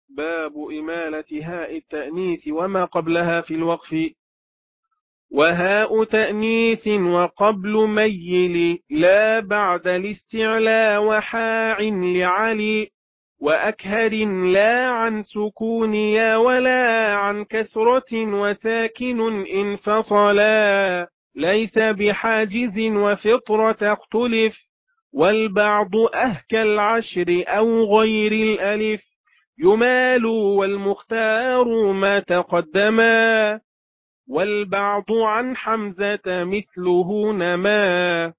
باب إمالة هاء التأنيث وما قبلها في الوقف. وهاء تأنيث وقبل ميل لا بعد الاستعلاء وحاع لعلي وأكهر لا عن سكون يا ولا عن كسرة وساكن انفصلا ليس بحاجز وفطرة اختلف والبعض أهكى العشر أو غير الألف يمال والمختار ما تقدما والبعض عن حمزة مثله نما